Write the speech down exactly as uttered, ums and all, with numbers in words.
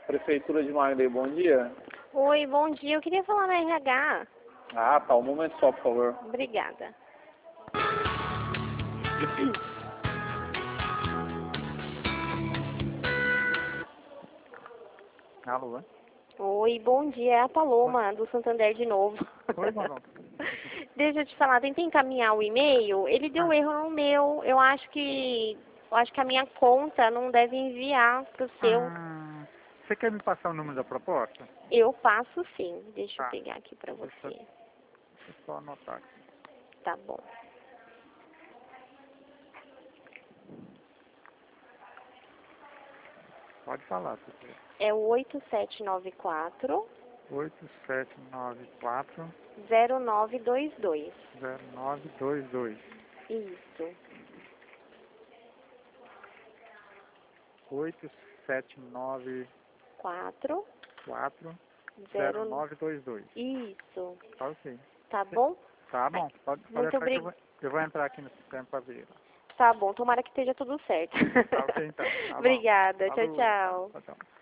Prefeitura de Maringá, bom dia. Oi, bom dia. Eu queria falar na R H. Ah, tá. Um momento só, por favor. Obrigada. Alô? Oi, bom dia. É a Paloma, do Santander de novo. Oi, Paloma. Deixa eu te falar, tentei encaminhar o e-mail, ele deu Ah. erro no meu. Eu acho que eu acho que a minha conta não deve enviar pro seu. Ah, você quer me passar o número da proposta? Eu passo sim. Deixa eu Tá. pegar aqui pra Deixa, você. deixa eu só anotar aqui. Tá bom. Pode falar, se quiser. É o oito sete nove quatro, oito sete nove quatro, zero nove dois dois. zero nove dois dois. Isso. oito sete nove quatro, quatro, zero zero. nove dois dois. Isso. Tá ok. Tá bom? Tá bom. Pode, pode Muito deixar que eu obrigada. vou, eu vou entrar aqui no sistema para ver. Tá bom, tomara que esteja tudo certo. Tá ok, então. Tá bom. Obrigada. Tchau, Falou, então. tchau. Tchau, tchau.